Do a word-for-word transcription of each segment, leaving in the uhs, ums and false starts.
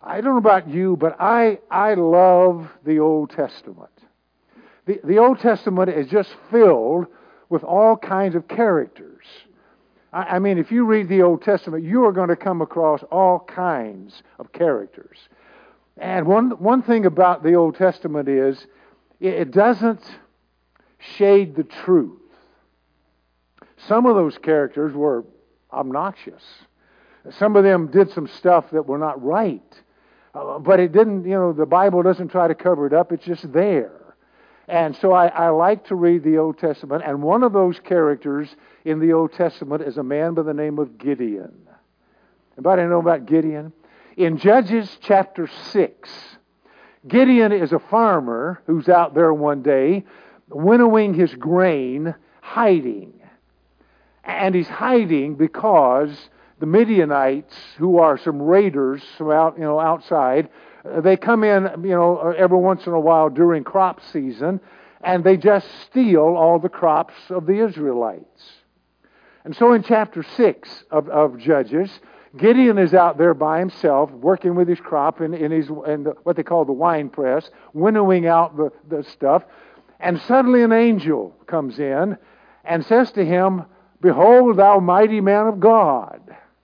I don't know about you, but I, I love the Old Testament. The, the Old Testament is just filled with all kinds of characters. I, I mean, if you read the Old Testament, you are going to come across all kinds of characters. And one, one thing about the Old Testament is it, it doesn't shade the truth. Some of those characters were obnoxious. Some of them did some stuff that were not right. Uh, but it didn't, you know, the Bible doesn't try to cover it up. It's just there. And so I, I like to read the Old Testament. And one of those characters in the Old Testament is a man by the name of Gideon. Anybody know about Gideon? In Judges chapter six, Gideon is a farmer who's out there one day winnowing his grain, hiding. And he's hiding because the Midianites, who are some raiders from out, you know, outside, uh, they come in, you know, every once in a while during crop season, and they just steal all the crops of the Israelites. And so in chapter six of, of Judges, Gideon is out there by himself, working with his crop in, in his in the, what they call the wine press, winnowing out the, the stuff, and suddenly an angel comes in and says to him, "Behold, thou mighty man of God,"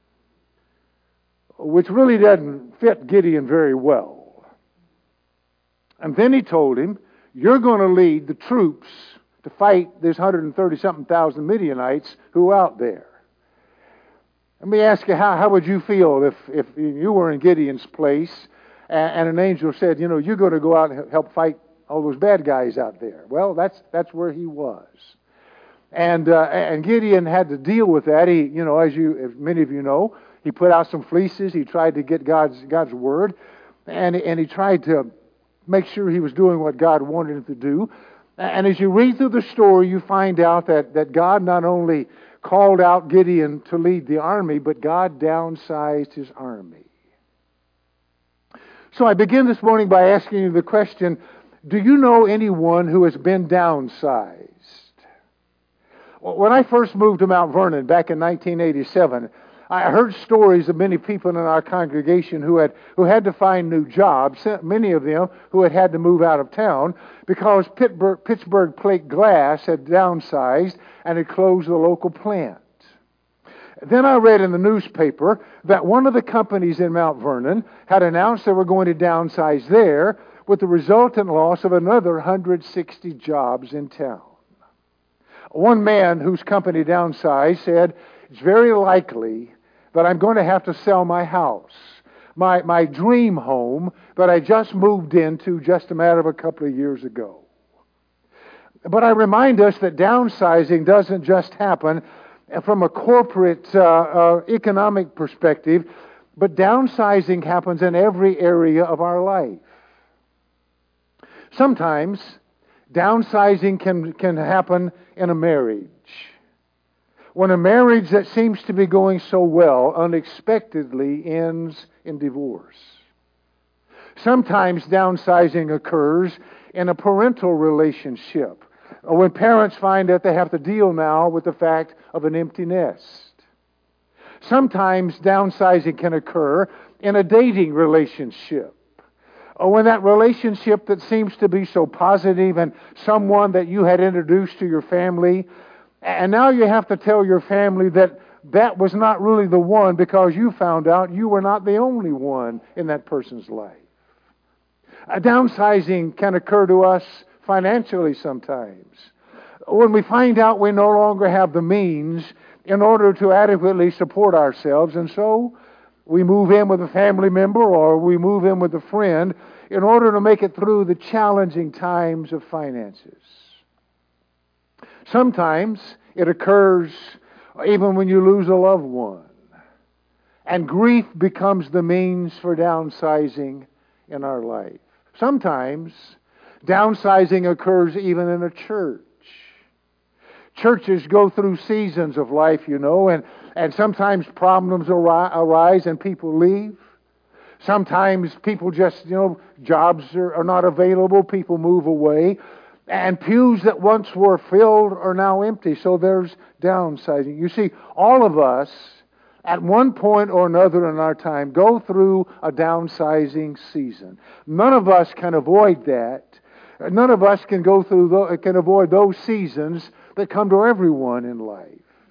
which really doesn't fit Gideon very well. And then he told him, "You're going to lead the troops to fight this one hundred thirty-something thousand Midianites who are out there." Let me ask you, how, how would you feel if, if you were in Gideon's place and, and an angel said, you know, you're going to go out and help fight all those bad guys out there? Well, that's that's where he was. And uh, and Gideon had to deal with that. He, you know, as you, as many of you know, he put out some fleeces. He tried to get God's God's word, and and he tried to make sure he was doing what God wanted him to do. And as you read through the story, you find out that that God not only called out Gideon to lead the army, but God downsized his army. So I begin this morning by asking you the question: do you know anyone who has been downsized? When I first moved to Mount Vernon back in nineteen eighty-seven, I heard stories of many people in our congregation who had who had to find new jobs, many of them who had had to move out of town because Pittsburgh, Pittsburgh Plate Glass had downsized and had closed the local plant. Then I read in the newspaper that one of the companies in Mount Vernon had announced they were going to downsize there, with the resultant loss of another one hundred sixty jobs in town. One man whose company downsized said, "It's very likely that I'm going to have to sell my house, my, my dream home that I just moved into just a matter of a couple of years ago." But I remind us that downsizing doesn't just happen from a corporate uh, uh, economic perspective, but downsizing happens in every area of our life. Sometimes downsizing can, can happen in a marriage. When a marriage that seems to be going so well unexpectedly ends in divorce. Sometimes downsizing occurs in a parental relationship, when parents find that they have to deal now with the fact of an empty nest. Sometimes downsizing can occur in a dating relationship, or when that relationship that seems to be so positive and someone that you had introduced to your family, and now you have to tell your family that that was not really the one because you found out you were not the only one in that person's life. A downsizing can occur to us financially sometimes, when we find out we no longer have the means in order to adequately support ourselves, and so we move in with a family member or we move in with a friend in order to make it through the challenging times of finances. Sometimes it occurs even when you lose a loved one, and grief becomes the means for downsizing in our life. Sometimes downsizing occurs even in a church. Churches go through seasons of life, you know, and, and sometimes problems ari- arise and people leave. Sometimes people just, you know, jobs are, are not available, people move away. And pews that once were filled are now empty, so there's downsizing. You see, all of us at one point or another in our time, go through a downsizing season. None of us can avoid that. None of us can go through, the, can avoid those seasons that come to everyone in life.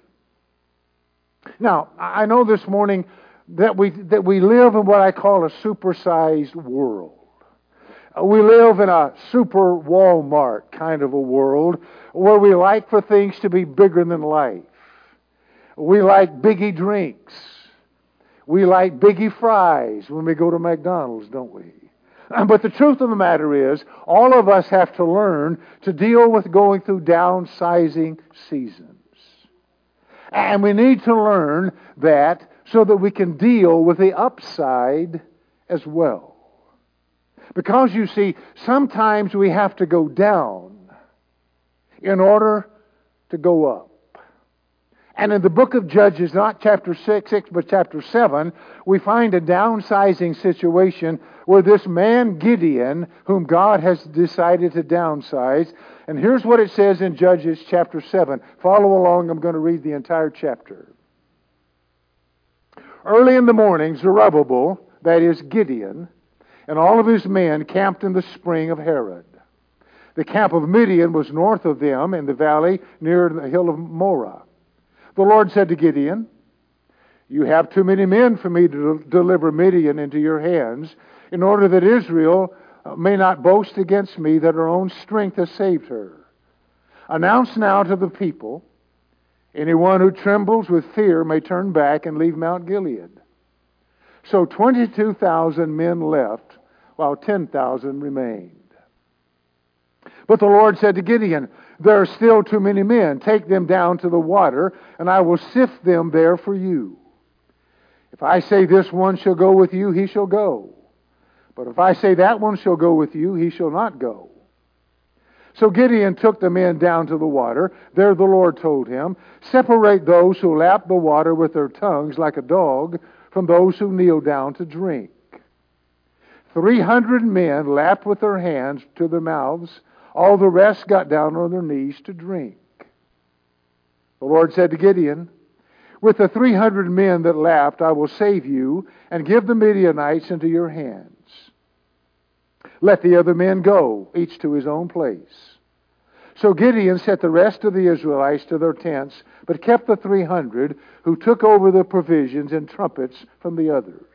Now, I know this morning that we that we live in what I call a supersized world. We live in a super Walmart kind of a world where we like for things to be bigger than life. We like biggie drinks. We like biggie fries when we go to McDonald's, don't we? But the truth of the matter is, all of us have to learn to deal with going through downsizing seasons. And we need to learn that so that we can deal with the upside as well. Because you see, sometimes we have to go down in order to go up. And in the book of Judges, not chapter six, six, but chapter seven, we find a downsizing situation where this man Gideon, whom God has decided to downsize, and here's what it says in Judges chapter seven. Follow along, I'm going to read the entire chapter. Early in the morning, Zerubbabel, that is Gideon, and all of his men camped in the spring of Harod. The camp of Midian was north of them in the valley near the hill of Morah. The Lord said to Gideon, "You have too many men for me to deliver Midian into your hands, in order that Israel may not boast against me that her own strength has saved her. Announce now to the people, anyone who trembles with fear may turn back and leave Mount Gilead." So twenty-two thousand men left, while ten thousand remained. But the Lord said to Gideon, "There are still too many men. Take them down to the water, and I will sift them there for you. If I say this one shall go with you, he shall go. But if I say that one shall go with you, he shall not go." So Gideon took the men down to the water. There the Lord told him, "Separate those who lap the water with their tongues like a dog from those who kneel down to drink." Three hundred men lapped with their hands to their mouths. All the rest got down on their knees to drink. The Lord said to Gideon, "With the three hundred men that lapped, I will save you and give the Midianites into your hands. Let the other men go, each to his own place." So Gideon set the rest of the Israelites to their tents, but kept the three hundred who took over the provisions and trumpets from the others.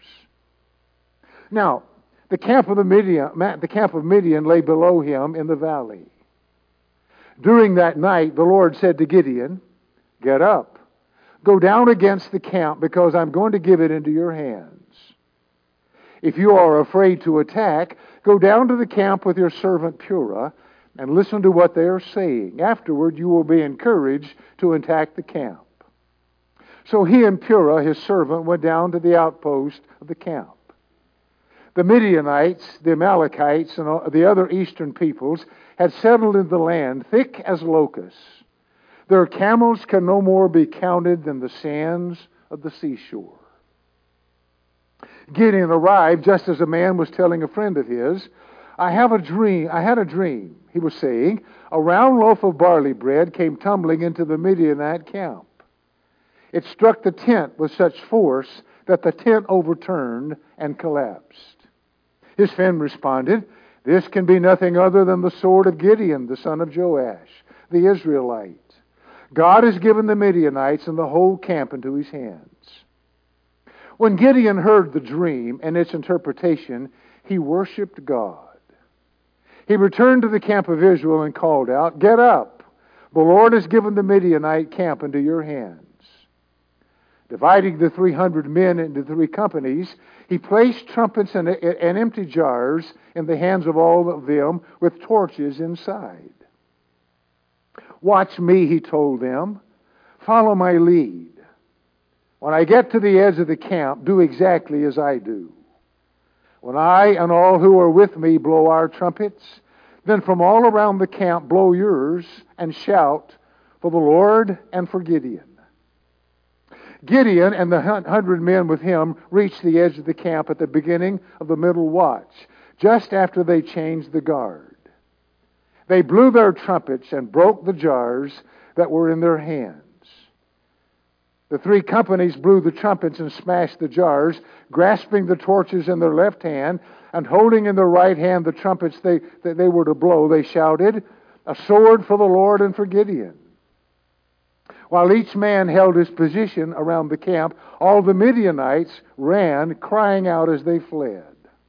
Now, the camp of the Midian, the camp of Midian lay below him in the valley. During that night, the Lord said to Gideon, "Get up, go down against the camp, because I'm going to give it into your hands. If you are afraid to attack, go down to the camp with your servant Purah and listen to what they are saying. Afterward, you will be encouraged to attack the camp." So he and Purah, his servant, went down to the outpost of the camp. The Midianites, the Amalekites, and the other eastern peoples had settled in the land, thick as locusts. Their camels can no more be counted than the sands of the seashore. Gideon arrived just as a man was telling a friend of his, I have a dream. I had a dream, he was saying. A round loaf of barley bread came tumbling into the Midianite camp. It struck the tent with such force that the tent overturned and collapsed. His friend responded, "This can be nothing other than the sword of Gideon, the son of Joash, the Israelite. God has given the Midianites and the whole camp into his hands." When Gideon heard the dream and its interpretation, he worshiped God. He returned to the camp of Israel and called out, "Get up! The Lord has given the Midianite camp into your hands." Dividing the three hundred men into three companies, he placed trumpets and, and empty jars in the hands of all of them with torches inside. "Watch me," he told them. "Follow my lead. When I get to the edge of the camp, do exactly as I do. When I and all who are with me blow our trumpets, then from all around the camp blow yours and shout for the Lord and for Gideon." Gideon and the hundred men with him reached the edge of the camp at the beginning of the middle watch, just after they changed the guard. They blew their trumpets and broke the jars that were in their hands. The three companies blew the trumpets and smashed the jars, grasping the torches in their left hand and holding in their right hand the trumpets they, that they were to blow. They shouted, "A sword for the Lord and for Gideon." While each man held his position around the camp, all the Midianites ran, crying out as they fled.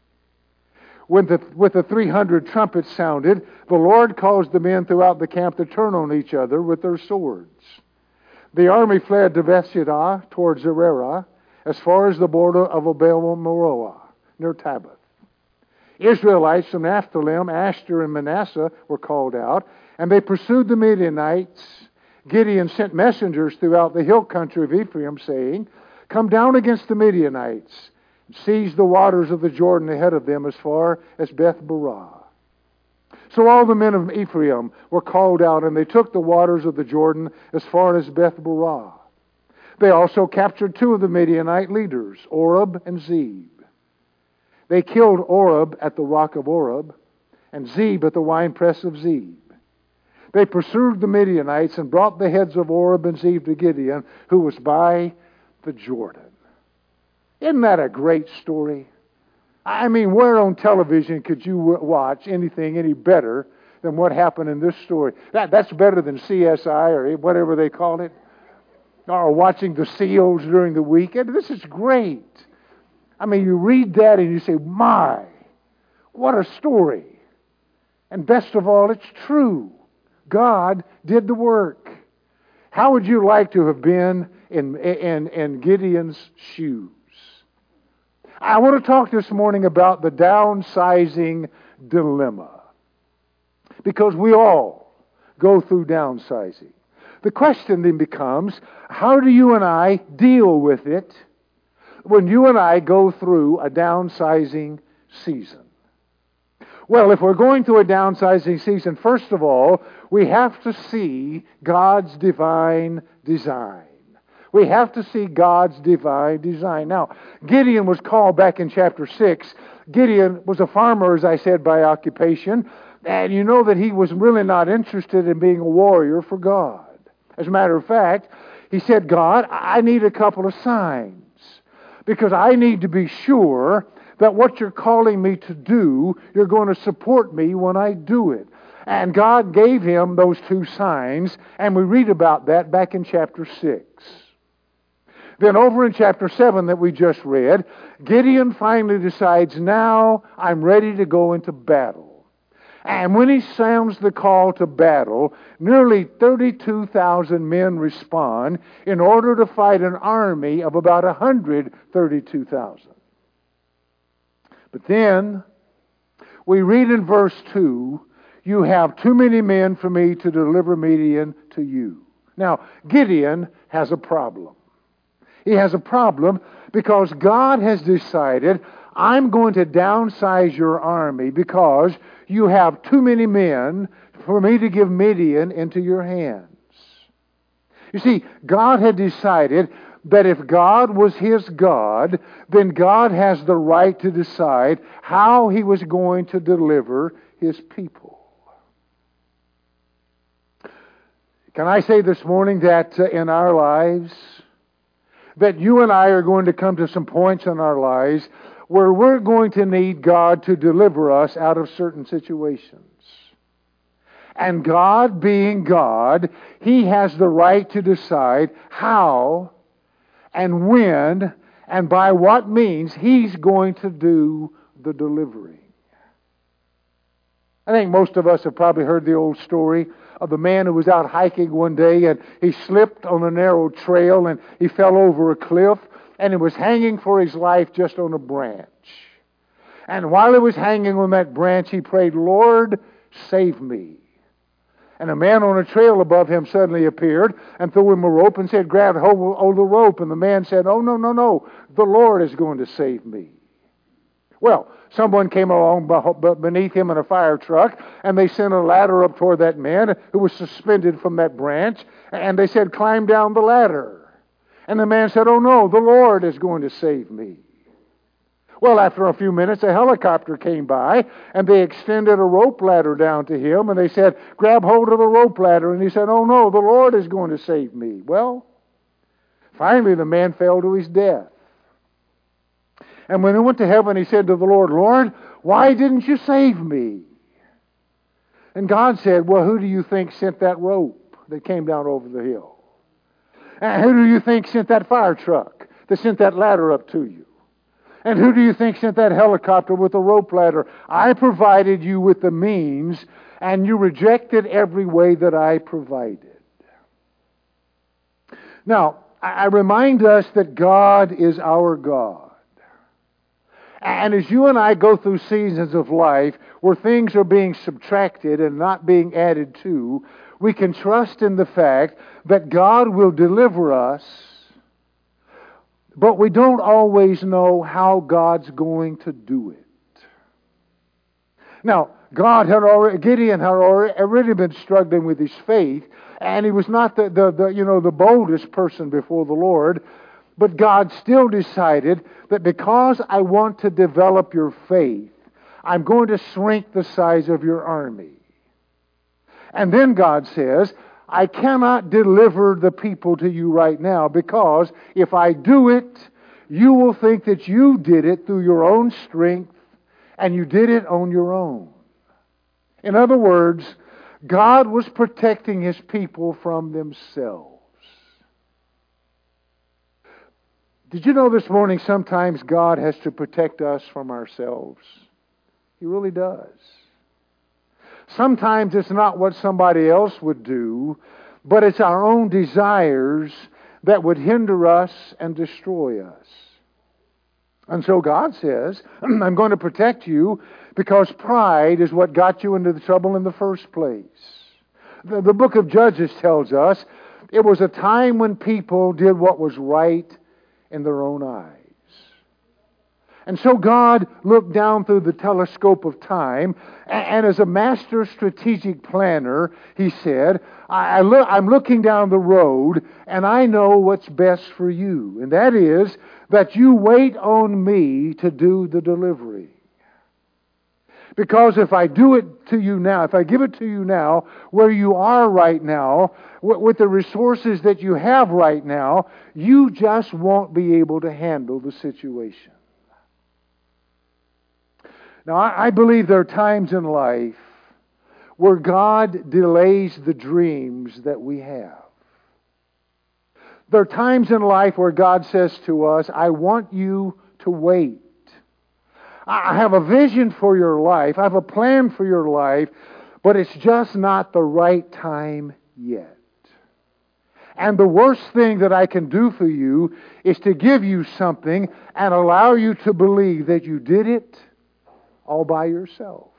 When the, with the three hundred trumpets sounded, the Lord caused the men throughout the camp to turn on each other with their swords. The army fled to Bethshedah towards Zererah, as far as the border of Abel-Meroah, near Tabbath. Israelites from Naphtali, Asher, and Manasseh were called out, and they pursued the Midianites. Gideon sent messengers throughout the hill country of Ephraim, saying, "Come down against the Midianites, and seize the waters of the Jordan ahead of them as far as Beth-barah." So all the men of Ephraim were called out, and they took the waters of the Jordan as far as Beth-barah. They also captured two of the Midianite leaders, Oreb and Zeb. They killed Oreb at the rock of Oreb, and Zeb at the winepress of Zeb. They pursued the Midianites and brought the heads of Oreb and Zeb to Gideon, who was by the Jordan. Isn't that a great story? I mean, where on television could you watch anything any better than what happened in this story? That, that's better than C S I or whatever they call it. Or watching the SEALs during the weekend. This is great. I mean, you read that and you say, my, what a story. And best of all, it's true. God did the work. How would you like to have been in, in, in Gideon's shoes? I want to talk this morning about the downsizing dilemma. Because we all go through downsizing. The question then becomes, how do you and I deal with it when you and I go through a downsizing season? Well, if we're going through a downsizing season, first of all, we have to see God's divine design. We have to see God's divine design. Now, Gideon was called back in chapter six. Gideon was a farmer, as I said, by occupation. And you know that he was really not interested in being a warrior for God. As a matter of fact, he said, "God, I need a couple of signs. Because I need to be sure that what you're calling me to do, you're going to support me when I do it." And God gave him those two signs. And we read about that back in chapter six. Then over in chapter seven that we just read, Gideon finally decides, now I'm ready to go into battle. And when he sounds the call to battle, nearly thirty-two thousand men respond in order to fight an army of about one hundred thirty-two thousand. But then we read in verse two, "You have too many men for me to deliver Midian to you." Now, Gideon has a problem. He has a problem because God has decided, I'm going to downsize your army because you have too many men for me to give Midian into your hands. You see, God had decided that if God was his God, then God has the right to decide how he was going to deliver his people. Can I say this morning that uh, in our lives, that you and I are going to come to some points in our lives where we're going to need God to deliver us out of certain situations. And God being God, he has the right to decide how and when and by what means he's going to do the delivering. I think most of us have probably heard the old story of the man who was out hiking one day and he slipped on a narrow trail and he fell over a cliff and he was hanging for his life just on a branch. And while he was hanging on that branch, he prayed, "Lord, save me." And a man on a trail above him suddenly appeared and threw him a rope and said, "Grab hold of the rope." And the man said, "Oh, no, no, no. The Lord is going to save me." Well, someone came along beneath him in a fire truck, and they sent a ladder up toward that man who was suspended from that branch, and they said, "Climb down the ladder." And the man said, "Oh no, the Lord is going to save me." Well, after a few minutes, a helicopter came by, and they extended a rope ladder down to him, and they said, "Grab hold of the rope ladder." And he said, "Oh no, the Lord is going to save me." Well, Finally, the man fell to his death. And when he went to heaven, he said to the Lord, Lord, why didn't you save me? And God said, well, who do you think sent that rope that came down over the hill? And who do you think sent that fire truck that sent that ladder up to you? And who do you think sent that helicopter with a rope ladder? I provided you with the means, and you rejected every way that I provided. Now, I remind us that God is our God. And as you and I go through seasons of life where things are being subtracted and not being added to, we can trust in the fact that God will deliver us, but we don't always know how God's going to do it. Now, God had already, Gideon had already been struggling with his faith, and he was not the, the, the you know the boldest person before the Lord. But God still decided that because I want to develop your faith, I'm going to shrink the size of your army. And then God says, I cannot deliver the people to you right now, because if I do it, you will think that you did it through your own strength, and you did it on your own. In other words, God was protecting His people from themselves. Did you know this morning sometimes God has to protect us from ourselves? He really does. Sometimes it's not what somebody else would do, but it's our own desires that would hinder us and destroy us. And so God says, I'm going to protect you because pride is what got you into the trouble in the first place. The, the book of Judges tells us it was a time when people did what was right in their own eyes. And so God looked down through the telescope of time, and, and as a master strategic planner, He said, I, I look, I'm looking down the road, and I know what's best for you. And that is that you wait on me to do the delivery. Because if I do it to you now, if I give it to you now, where you are right now, with the resources that you have right now, you just won't be able to handle the situation. Now, I believe there are times in life where God delays the dreams that we have. There are times in life where God says to us, I want you to wait. I have a vision for your life. I have a plan for your life, but it's just not the right time yet. And the worst thing that I can do for you is to give you something and allow you to believe that you did it all by yourself.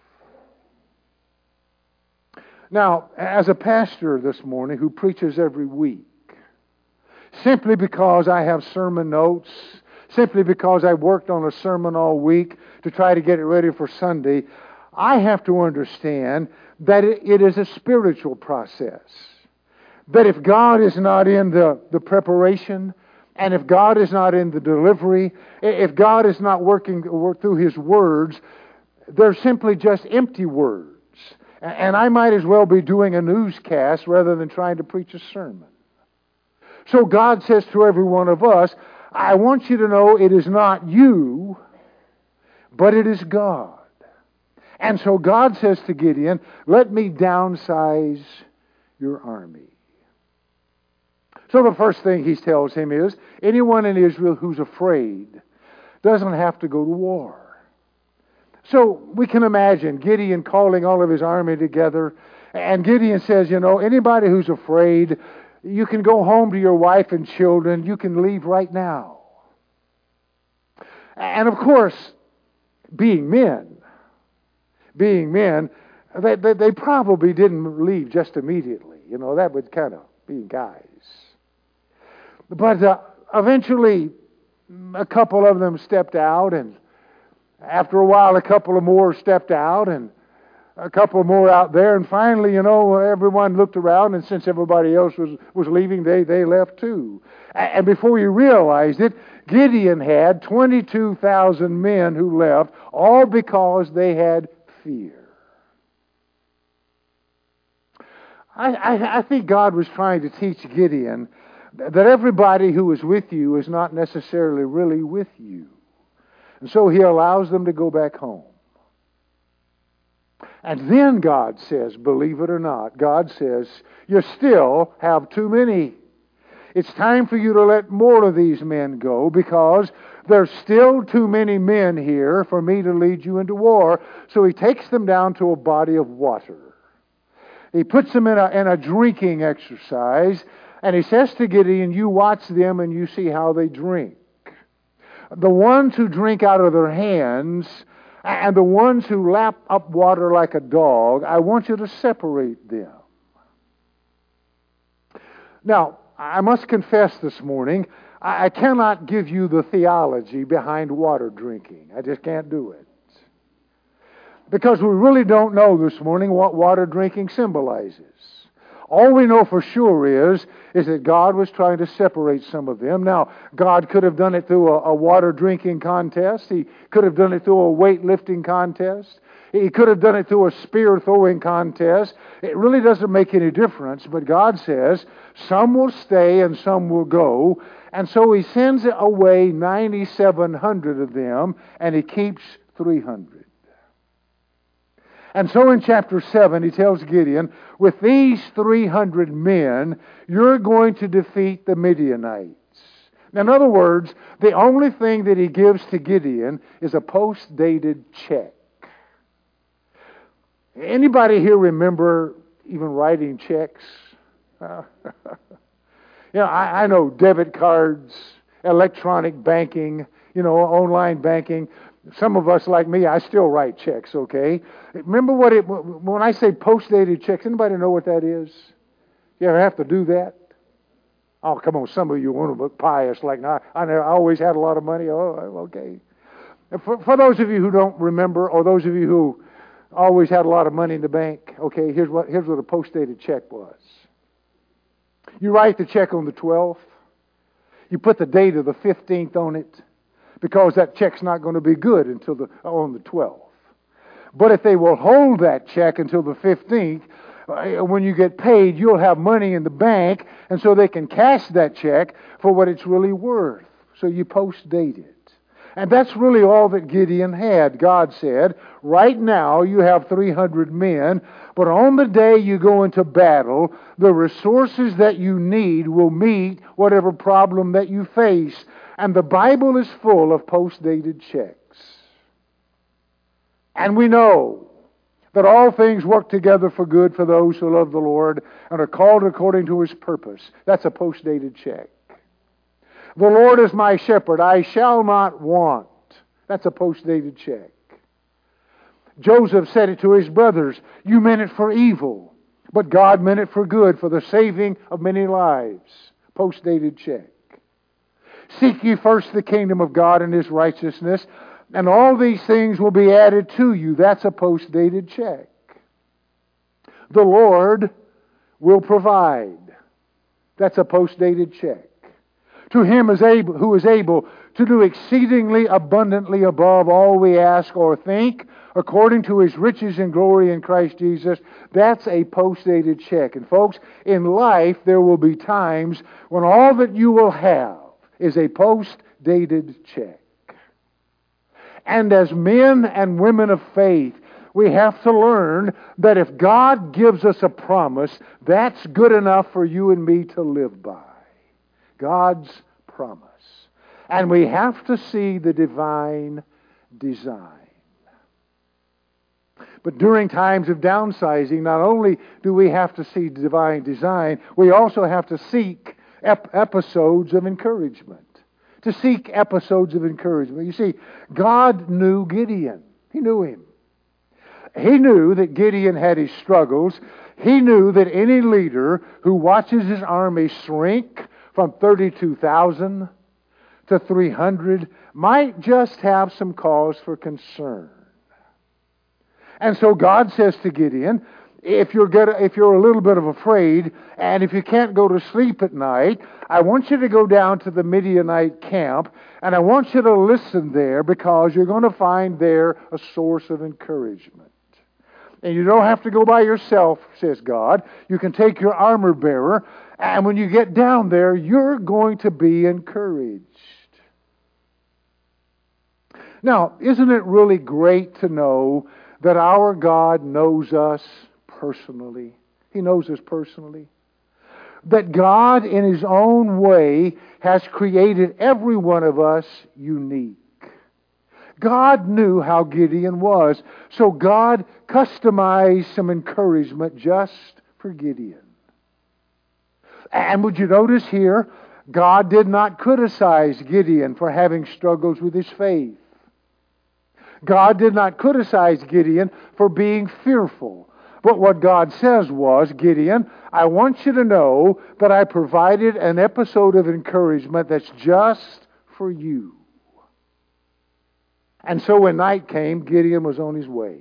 Now, as a pastor this morning who preaches every week, simply because I have sermon notes, simply because I worked on a sermon all week to try to get it ready for Sunday, I have to understand that it is a spiritual process. That if God is not in the, the preparation, and if God is not in the delivery, if God is not working through His words, they're simply just empty words. And I might as well be doing a newscast rather than trying to preach a sermon. So God says to every one of us, I want you to know it is not you, but it is God. And so God says to Gideon, let me downsize your army. So the first thing He tells him is, anyone in Israel who's afraid doesn't have to go to war. So we can imagine Gideon calling all of his army together, and Gideon says, you know, anybody who's afraid, you can go home to your wife and children. You can leave right now. And of course, being men, being men, they, they, they probably didn't leave just immediately. You know, that would kind of be guys. But uh, eventually, a couple of them stepped out, and after a while, a couple of more stepped out, and a couple more out there, and finally, you know, everyone looked around, and since everybody else was, was leaving, they, they left too. And before you realized it, Gideon had twenty-two thousand men who left, all because they had fear. I, I, I think God was trying to teach Gideon That everybody who is with you is not necessarily really with you. And so He allows them to go back home. And then God says, believe it or not, God says, you still have too many. It's time for you to let more of these men go, because there's still too many men here for me to lead you into war. So He takes them down to a body of water. He puts them in a, in a drinking exercise, and He says to Gideon, you watch them and you see how they drink. The ones who drink out of their hands and the ones who lap up water like a dog, I want you to separate them. Now, I must confess this morning, I cannot give you the theology behind water drinking. I just can't do it. Because we really don't know this morning what water drinking symbolizes. All we know for sure is, is that God was trying to separate some of them. Now, God could have done it through a, a water drinking contest. He could have done it through a weightlifting contest. He could have done it through a spear throwing contest. It really doesn't make any difference. But God says, some will stay and some will go. And so He sends away ninety-seven hundred of them, and He keeps three hundred. And so in chapter seven, He tells Gideon, with these three hundred men, you're going to defeat the Midianites. In other words, the only thing that He gives to Gideon is a post-dated check. Anybody here remember even writing checks? Uh, you know, I, I know debit cards, electronic banking, you know, online banking. Some of us, like me, I still write checks, okay? Remember what it, when I say post-dated checks, anybody know what that is? You ever have to do that? Oh, come on, some of you want to look pious like, I, I, never, I always had a lot of money. Oh, okay. For, for those of you who don't remember, or those of you who always had a lot of money in the bank, okay, here's what, here's what a post-dated check was. You write the check on the twelfth. You put the date of the fifteenth on it, because that check's not going to be good until the on the twelfth. But if they will hold that check until the fifteenth, when you get paid, you'll have money in the bank, and so they can cash that check for what it's really worth. So you post-date it. And that's really all that Gideon had. God said, right now you have three hundred men, but on the day you go into battle, the resources that you need will meet whatever problem that you face. And the Bible is full of post-dated checks. And we know that all things work together for good for those who love the Lord and are called according to His purpose. That's a post-dated check. The Lord is my shepherd, I shall not want. That's a post-dated check. Joseph said it to his brothers, you meant it for evil, but God meant it for good, for the saving of many lives. Post-dated check. Seek ye first the kingdom of God and His righteousness, and all these things will be added to you. That's a post-dated check. The Lord will provide. That's a post-dated check. To Him is able, who is able to do exceedingly abundantly above all we ask or think, according to His riches and glory in Christ Jesus. That's a post-dated check. And folks, in life there will be times when all that you will have is a post-dated check. And as men and women of faith, we have to learn that if God gives us a promise, that's good enough for you and me to live by. God's promise. And we have to see the divine design. But during times of downsizing, not only do we have to see divine design, we also have to seek ep- episodes of encouragement. To seek episodes of encouragement. You see, God knew Gideon. He knew him. He knew that Gideon had his struggles. He knew that any leader who watches his army shrink from thirty-two thousand to three hundred might just have some cause for concern. And so God says to Gideon, if you're good, if you're a little bit of afraid, and if you can't go to sleep at night, I want you to go down to the Midianite camp, and I want you to listen there, because you're going to find there a source of encouragement. And you don't have to go by yourself, says God. You can take your armor bearer, And when you get down there, you're going to be encouraged. Now, isn't it really great to know that our God knows us personally? He knows us personally. That God, in His own way, has created every one of us unique. God knew how Gideon was, so God customized some encouragement just for Gideon. And would you notice here, God did not criticize Gideon for having struggles with his faith. God did not criticize Gideon for being fearful. But what God says was, Gideon, I want you to know that I provided an episode of encouragement that's just for you. And so when night came, Gideon was on his way.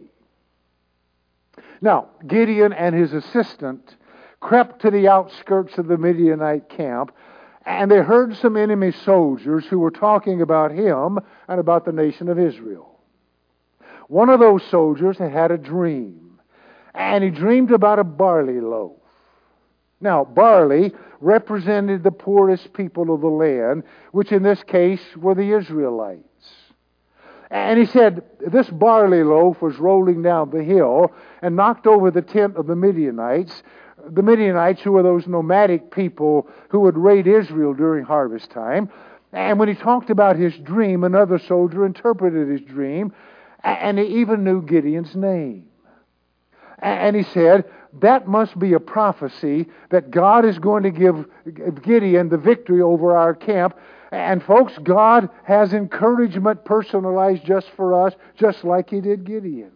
Now, Gideon and his assistant crept to the outskirts of the Midianite camp, and they heard some enemy soldiers who were talking about him and about the nation of Israel. One of those soldiers had had a dream, and he dreamed about a barley loaf. Now, barley represented the poorest people of the land, which in this case were the Israelites. And he said this barley loaf was rolling down the hill and knocked over the tent of the Midianites. The Midianites, who were those nomadic people who would raid Israel during harvest time. And when he talked about his dream, another soldier interpreted his dream, and he even knew Gideon's name. And he said, that must be a prophecy that God is going to give Gideon the victory over our camp. And folks, God has encouragement personalized just for us, just like He did Gideon.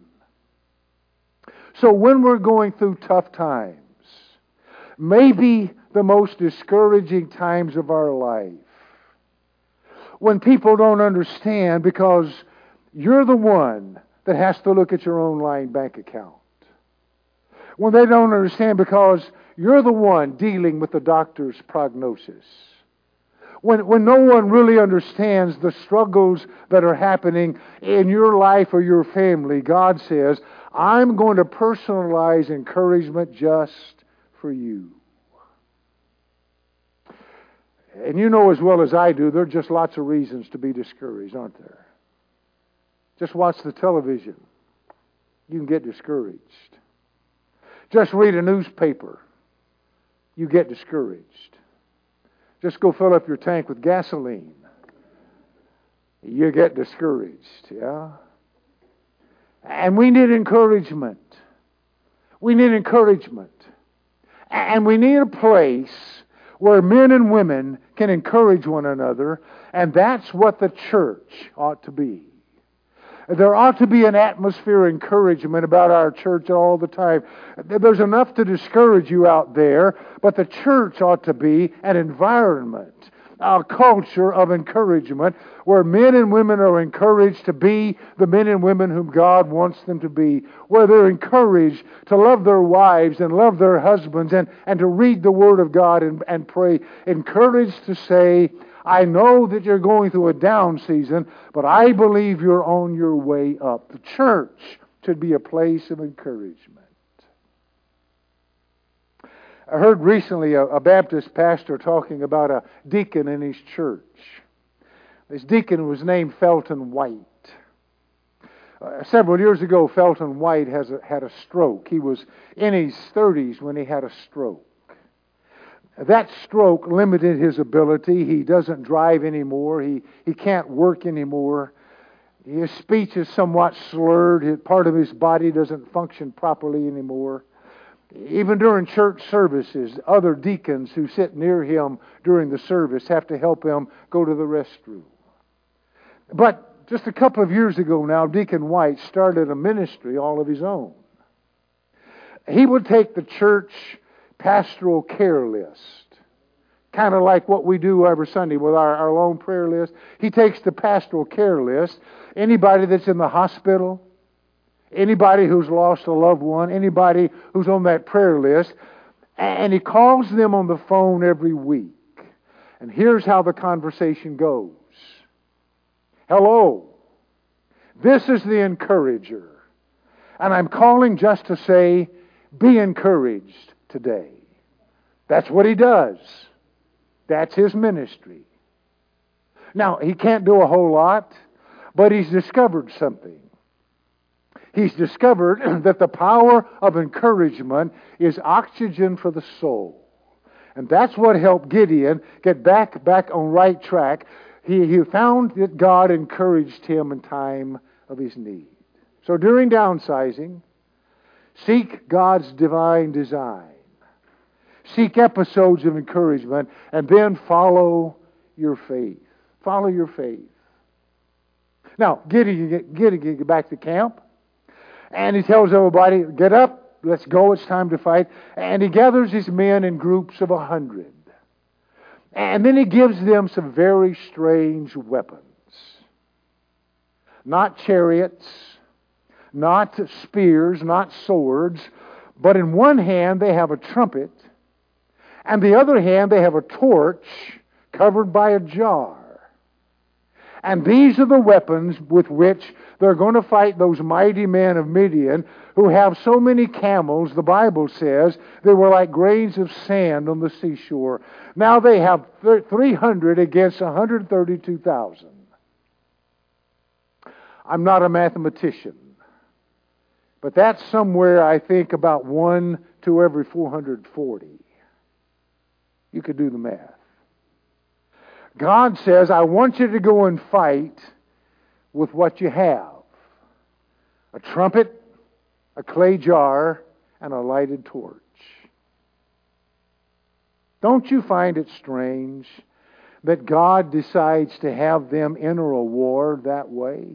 So when we're going through tough times, maybe the most discouraging times of our life, when people don't understand because you're the one that has to look at your own lying bank account. When they don't understand because you're the one dealing with the doctor's prognosis. When, when no one really understands the struggles that are happening in your life or your family, God says, I'm going to personalize encouragement just for you. And you know as well as I do, there are just lots of reasons to be discouraged, aren't there? Just watch the television. You can get discouraged. Just read a newspaper. You get discouraged. Just go fill up your tank with gasoline. You get discouraged, yeah? And we need encouragement. We need encouragement. And we need a place where men and women can encourage one another, and that's what the church ought to be. There ought to be an atmosphere of encouragement about our church all the time. There's enough to discourage you out there, but the church ought to be an environment, a culture of encouragement where men and women are encouraged to be the men and women whom God wants them to be, where they're encouraged to love their wives and love their husbands and, and to read the Word of God and, and pray, encouraged to say, I know that you're going through a down season, but I believe you're on your way up. The church should be a place of encouragement. I heard recently a, a Baptist pastor talking about a deacon in his church. This deacon was named Felton White. Uh, several years ago, Felton White has a, had a stroke. He was in his thirties when he had a stroke. That stroke limited his ability. He doesn't drive anymore. He, he can't work anymore. His speech is somewhat slurred. His, part of his body doesn't function properly anymore. Even during church services, other deacons who sit near him during the service have to help him go to the restroom. But just a couple of years ago now, Deacon White started a ministry all of his own. He would take the church pastoral care list, kind of like what we do every Sunday with our, our lone prayer list. He takes the pastoral care list, anybody that's in the hospital, anybody who's lost a loved one, anybody who's on that prayer list, and he calls them on the phone every week. And here's how the conversation goes. Hello, this is the encourager, and I'm calling just to say, be encouraged today. That's what he does. That's his ministry. Now, he can't do a whole lot, but he's discovered something. He's discovered that the power of encouragement is oxygen for the soul. And that's what helped Gideon get back, back on right track. He, he found that God encouraged him in time of his need. So during downsizing, seek God's divine design. Seek episodes of encouragement, and then follow your faith. Follow your faith. Now, Gideon, Gideon get back to camp, and he tells everybody, get up, let's go, it's time to fight. And he gathers his men in groups of a hundred. And then he gives them some very strange weapons. Not chariots, not spears, not swords, but in one hand they have a trumpet, and the other hand they have a torch covered by a jar. And these are the weapons with which they're going to fight those mighty men of Midian who have so many camels, the Bible says, they were like grains of sand on the seashore. Now they have three hundred against one hundred thirty-two thousand. I'm not a mathematician, but that's somewhere, I think, about one to every four hundred forty. You could do the math. God says, I want you to go and fight with what you have. A trumpet, a clay jar, and a lighted torch. Don't you find it strange that God decides to have them enter a war that way?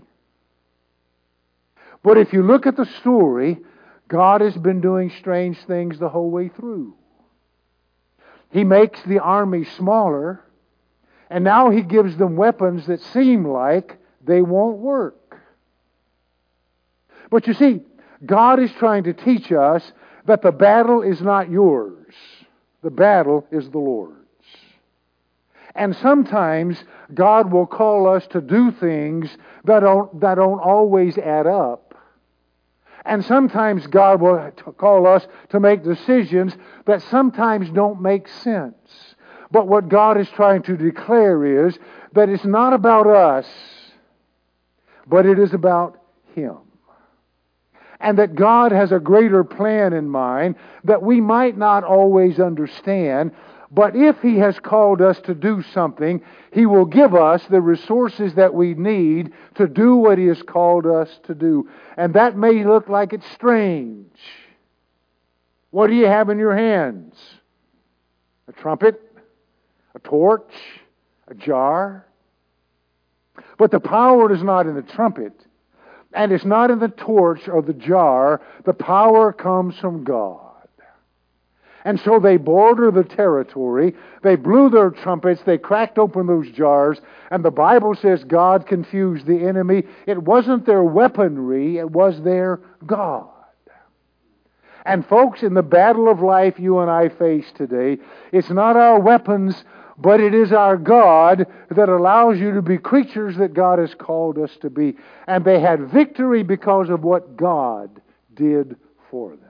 But if you look at the story, God has been doing strange things the whole way through. He makes the army smaller, and now He gives them weapons that seem like they won't work. But you see, God is trying to teach us that the battle is not yours. The battle is the Lord's. And sometimes God will call us to do things that don't, that don't always add up. And sometimes God will call us to make decisions that sometimes don't make sense. But what God is trying to declare is that it's not about us, but it is about Him. And that God has a greater plan in mind that we might not always understand, but if He has called us to do something, He will give us the resources that we need to do what He has called us to do. And that may look like it's strange. What do you have in your hands? A trumpet? A torch? A jar? But the power is not in the trumpet, and it's not in the torch or the jar. The power comes from God. And so they border the territory. They blew their trumpets. They cracked open those jars. And the Bible says God confused the enemy. It wasn't their weaponry. It was their God. And folks, in the battle of life you and I face today, it's not our weapons, but it is our God that allows you to be creatures that God has called us to be. And they had victory because of what God did for them.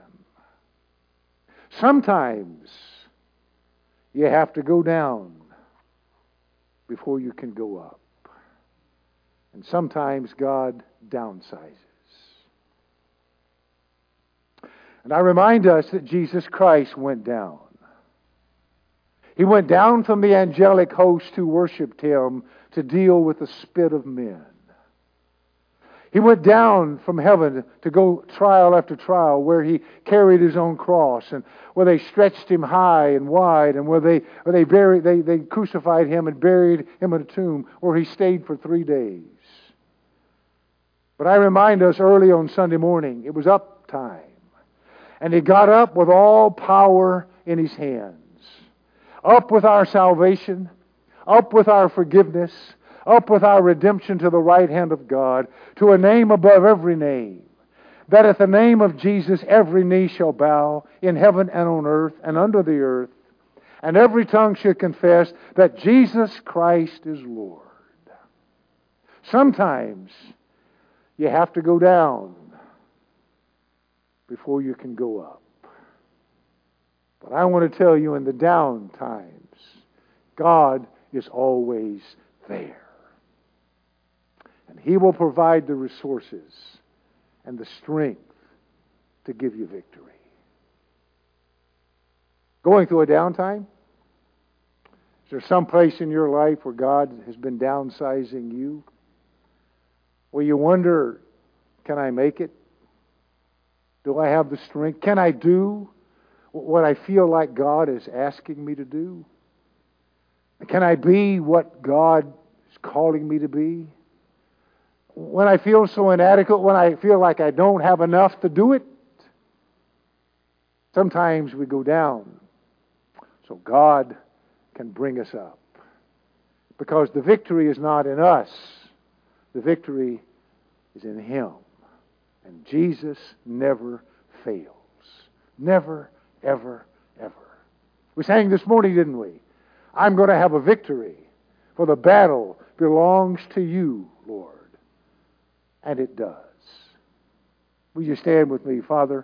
Sometimes you have to go down before you can go up. And sometimes God downsizes. And I remind us that Jesus Christ went down. He went down from the angelic host who worshipped Him to deal with the spit of men. He went down from heaven to go trial after trial, where He carried His own cross, and where they stretched Him high and wide, and where they where they buried they, they crucified Him and buried Him in a tomb, where He stayed for three days. But I remind us early on Sunday morning, it was up time. And He got up with all power in His hands. Up with our salvation, up with our forgiveness, up with our redemption to the right hand of God, to a name above every name, that at the name of Jesus every knee shall bow in heaven and on earth and under the earth, and every tongue should confess that Jesus Christ is Lord. Sometimes you have to go down before you can go up. But I want to tell you, in the down times, God is always there. And He will provide the resources and the strength to give you victory. Going through a downtime? Is there some place in your life where God has been downsizing you? Where you wonder, can I make it? Do I have the strength? Can I do what I feel like God is asking me to do? Can I be what God is calling me to be? When I feel so inadequate, when I feel like I don't have enough to do it, sometimes we go down so God can bring us up. Because the victory is not in us. The victory is in Him. And Jesus never fails. Never, ever, ever. We sang this morning, didn't we? I'm going to have a victory, for the battle belongs to you, Lord. And it does. Will you stand with me, Father?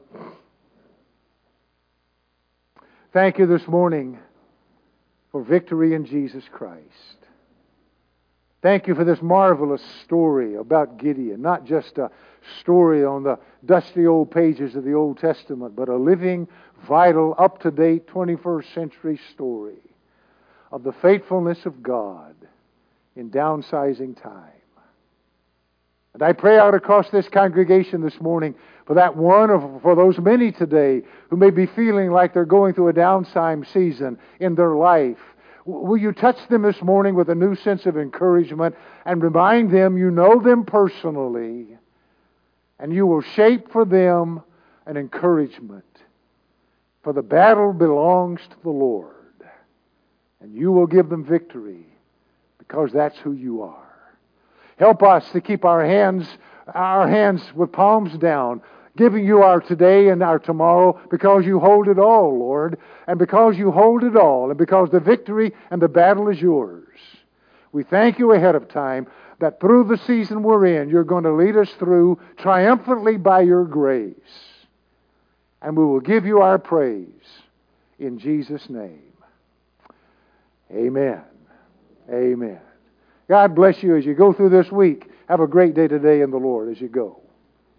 Thank you this morning for victory in Jesus Christ. Thank you for this marvelous story about Gideon. Not just a story on the dusty old pages of the Old Testament, but a living, vital, up-to-date twenty-first century story of the faithfulness of God in downsizing time. And I pray out across this congregation this morning for that one or for those many today who may be feeling like they're going through a downtime season in their life. Will you touch them this morning with a new sense of encouragement and remind them you know them personally, and you will shape for them an encouragement. For the battle belongs to the Lord, and you will give them victory because that's who you are. Help us to keep our hands, our hands with palms down, giving you our today and our tomorrow, because you hold it all, Lord, and because you hold it all, and because the victory and the battle is yours. We thank you ahead of time that through the season we're in, you're going to lead us through triumphantly by your grace. And we will give you our praise in Jesus' name. Amen. Amen. God bless you as you go through this week. Have a great day today in the Lord as you go.